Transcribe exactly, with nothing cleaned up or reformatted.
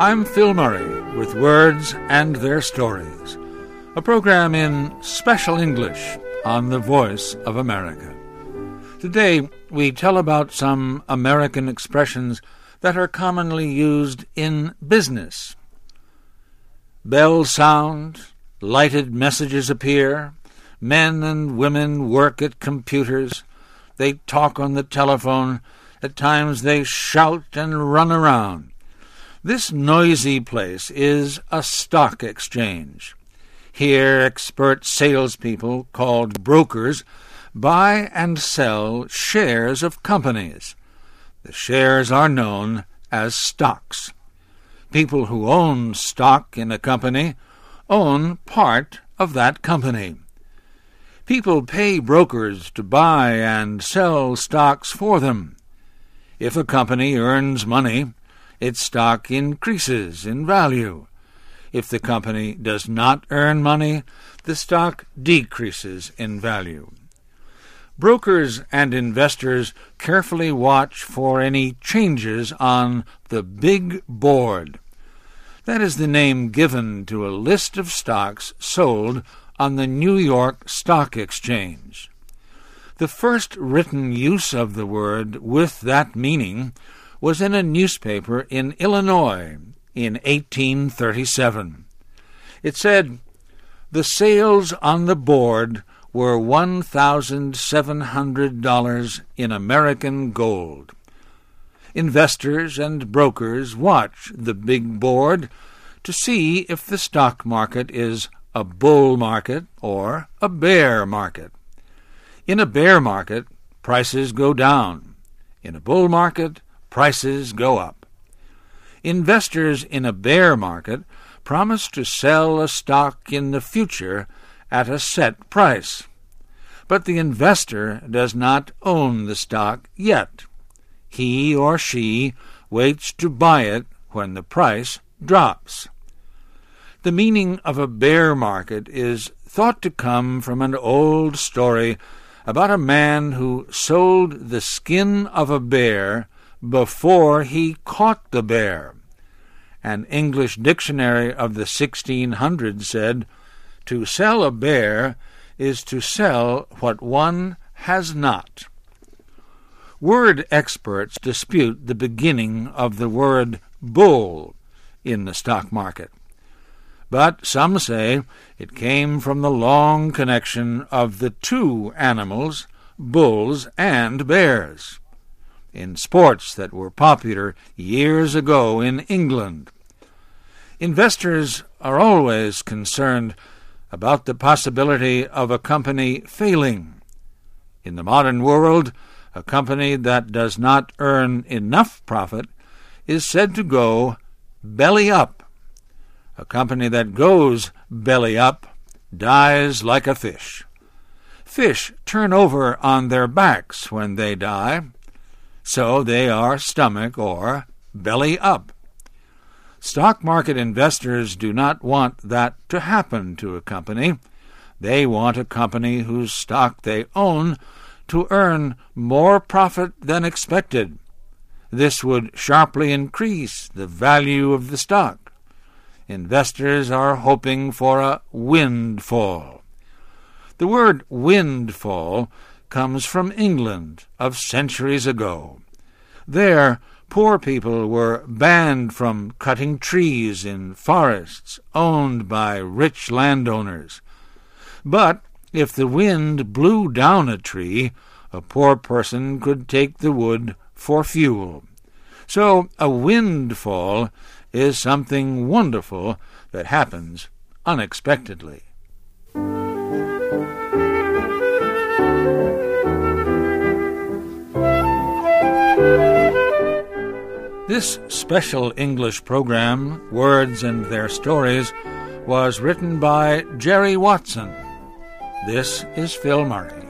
I'm Phil Murray with Words and Their Stories, a program in special English on the Voice of America. Today, we tell about some American expressions that are commonly used in business. Bells sound, lighted messages appear, men and women work at computers, they talk on the telephone, at times they shout and run around. This noisy place is a stock exchange. Here expert salespeople, called brokers, buy and sell shares of companies. The shares are known as stocks. People who own stock in a company own part of that company. People pay brokers to buy and sell stocks for them. If a company earns money, its stock increases in value. If the company does not earn money, the stock decreases in value. Brokers and investors carefully watch for any changes on the big board. That is the name given to a list of stocks sold on the New York Stock Exchange. The first written use of the word with that meaning was in a newspaper in Illinois in eighteen thirty-seven. It said, "The sales on the board were one thousand seven hundred dollars in American gold." Investors and brokers watch the big board to see if the stock market is a bull market or a bear market. In a bear market, prices go down. In a bull market, prices go up. Investors in a bear market promise to sell a stock in the future at a set price. But the investor does not own the stock yet. He or she waits to buy it when the price drops. The meaning of a bear market is thought to come from an old story about a man who sold the skin of a bear before he caught the bear. An English dictionary of the sixteen hundreds said, "To sell a bear is to sell what one has not." Word experts dispute the beginning of the word bull in the stock market. But some say it came from the long connection of the two animals, bulls and bears, in sports that were popular years ago in England. Investors are always concerned about the possibility of a company failing. In the modern world, a company that does not earn enough profit is said to go belly up. A company that goes belly up dies like a fish. Fish turn over on their backs when they die, so they are stomach or belly up. Stock market investors do not want that to happen to a company. They want a company whose stock they own to earn more profit than expected. This would sharply increase the value of the stock. Investors are hoping for a windfall. The word windfall comes from England of centuries ago. There, poor people were banned from cutting trees in forests owned by rich landowners. But if the wind blew down a tree, a poor person could take the wood for fuel. So a windfall is something wonderful that happens unexpectedly. This special English program, Words and Their Stories, was written by Jerry Watson. This is Phil Murray.